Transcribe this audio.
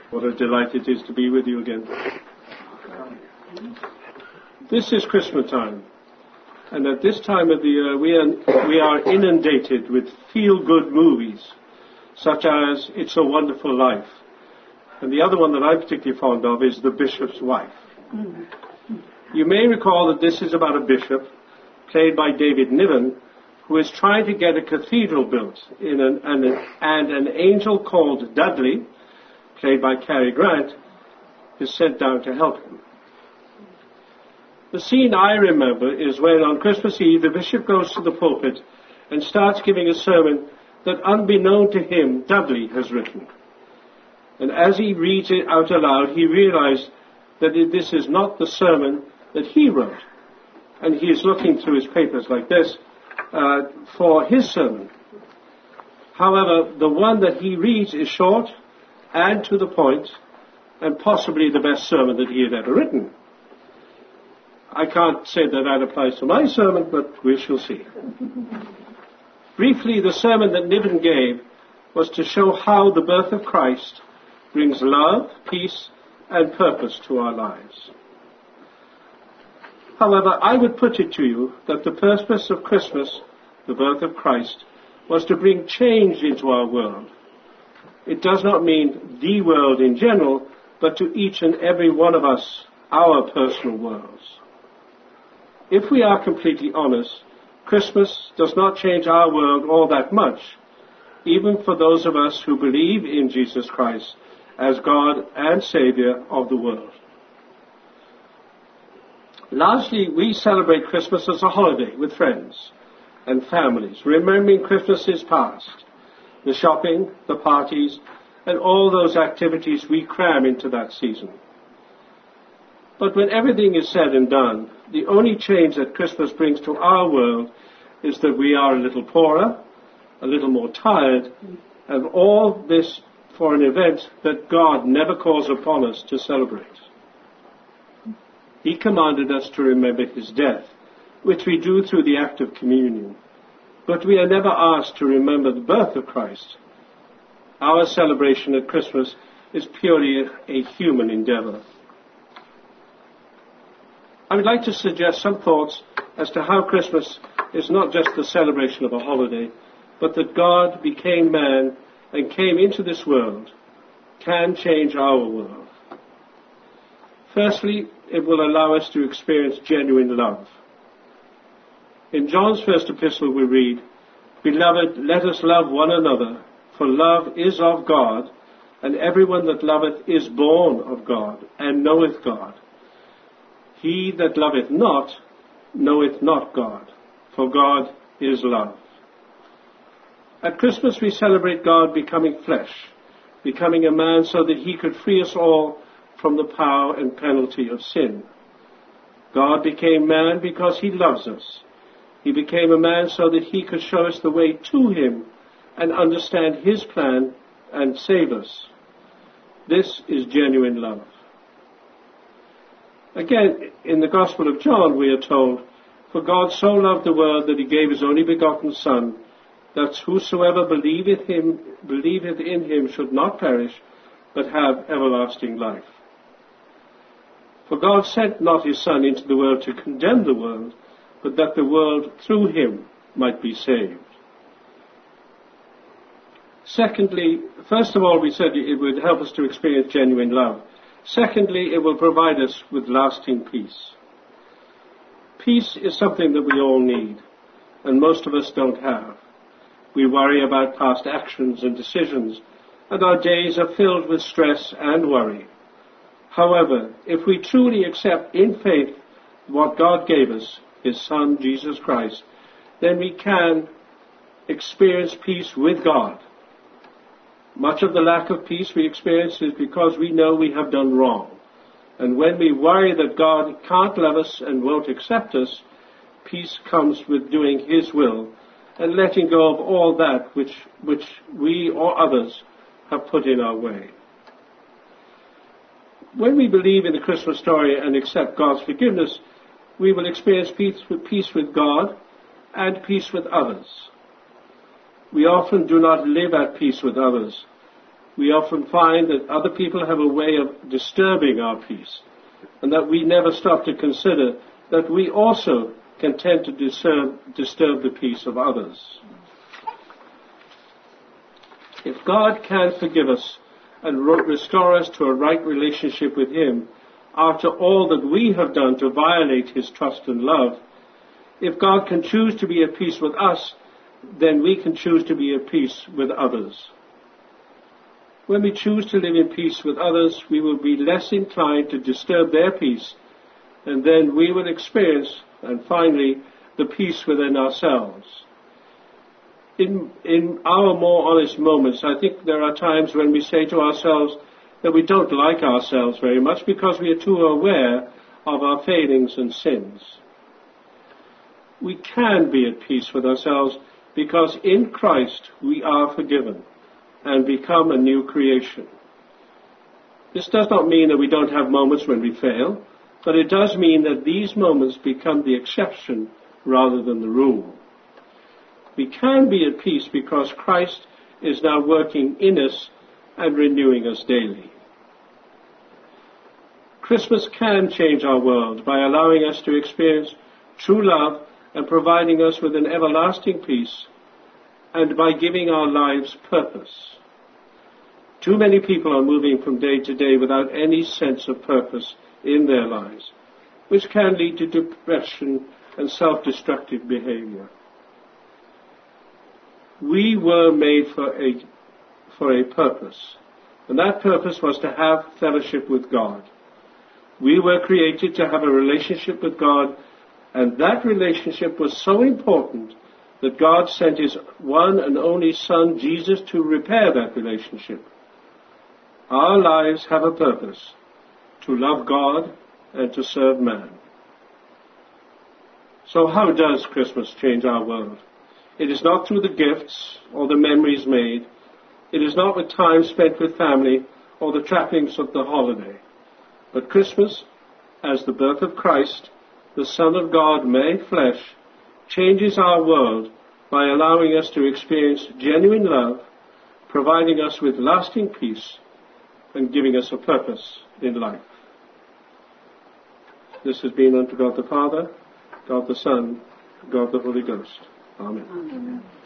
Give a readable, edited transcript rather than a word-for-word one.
What a delight it is to be with you again. This is Christmas time, and at this time of the year we are inundated with feel-good movies, such as It's a Wonderful Life, and the other one that I'm particularly fond of is The Bishop's Wife. You may recall that this is about a bishop, played by David Niven, who is trying to get a cathedral built, and an angel called Dudley, played by Cary Grant, is sent down to help him. The scene I remember is when on Christmas Eve the bishop goes to the pulpit and starts giving a sermon that, unbeknown to him, Dudley has written. And as he reads it out aloud, he realized that this is not the sermon that he wrote. And he is looking through his papers like this for his sermon. However, the one that he reads is short and to the point, and possibly the best sermon that he had ever written. I can't say that applies to my sermon, but we shall see. Briefly, the sermon that Niven gave was to show how the birth of Christ brings love, peace, and purpose to our lives. However, I would put it to you that the purpose of Christmas, the birth of Christ, was to bring change into our world. It does not mean the world in general, but to each and every one of us, our personal worlds. If we are completely honest, Christmas does not change our world all that much, even for those of us who believe in Jesus Christ as God and Savior of the world. Largely, we celebrate Christmas as a holiday with friends and families, remembering Christmases past, the shopping, the parties, and all those activities we cram into that season. But when everything is said and done, the only change that Christmas brings to our world is that we are a little poorer, a little more tired, and all this for an event that God never calls upon us to celebrate. He commanded us to remember his death, which we do through the act of communion. But we are never asked to remember the birth of Christ. Our celebration at Christmas is purely a human endeavor. I would like to suggest some thoughts as to how Christmas is not just the celebration of a holiday, but that God became man and came into this world, can change our world. Firstly, it will allow us to experience genuine love. In John's first epistle we read, "Beloved, let us love one another, for love is of God, and everyone that loveth is born of God, and knoweth God. He that loveth not, knoweth not God, for God is love." At Christmas we celebrate God becoming flesh, becoming a man so that he could free us all from the power and penalty of sin. God became man because he loves us. He became a man so that he could show us the way to him and understand his plan and save us. This is genuine love. Again, in the Gospel of John we are told, "For God so loved the world that he gave his only begotten Son, that whosoever believeth in him should not perish, but have everlasting life." For God sent not his Son into the world to condemn the world, but that the world through him might be saved. Secondly, first of all, we said it would help us to experience genuine love. Secondly, it will provide us with lasting peace. Peace is something that we all need, and most of us don't have. We worry about past actions and decisions, and our days are filled with stress and worry. However, if we truly accept in faith what God gave us, his Son, Jesus Christ, then we can experience peace with God. Much of the lack of peace we experience is because we know we have done wrong. And when we worry that God can't love us and won't accept us, peace comes with doing his will and letting go of all that which we or others have put in our way. When we believe in the Christmas story and accept God's forgiveness, we will experience peace with God and peace with others. We often do not live at peace with others, we often find that other people have a way of disturbing our peace, and that we never stop to consider that we also can tend to disturb the peace of others. If God can forgive us and restore us to a right relationship with Him after all that we have done to violate His trust and love, if God can choose to be at peace with us, then we can choose to be at peace with others. When we choose to live in peace with others, we will be less inclined to disturb their peace, and then we will experience, and finally, the peace within ourselves. In our more honest moments, I think there are times when we say to ourselves that we don't like ourselves very much because we are too aware of our failings and sins. We can be at peace with ourselves because in Christ we are forgiven and become a new creation. This does not mean that we don't have moments when we fail, but it does mean that these moments become the exception rather than the rule. We can be at peace because Christ is now working in us and renewing us daily. Christmas can change our world by allowing us to experience true love and providing us with an everlasting peace, and by giving our lives purpose. Too many people are moving from day to day without any sense of purpose in their lives, which can lead to depression and self-destructive behavior. We were made for a purpose, and that purpose was to have fellowship with God. We were created to have a relationship with God, and that relationship was so important that God sent His one and only Son, Jesus, to repair that relationship. Our lives have a purpose: to love God and to serve man. So how does Christmas change our world? It is not through the gifts or the memories made. It is not with time spent with family or the trappings of the holiday. But Christmas, as the birth of Christ, the Son of God made flesh, changes our world by allowing us to experience genuine love, providing us with lasting peace, and giving us a purpose in life. This has been unto God the Father, God the Son, God the Holy Ghost. Amen. Amen.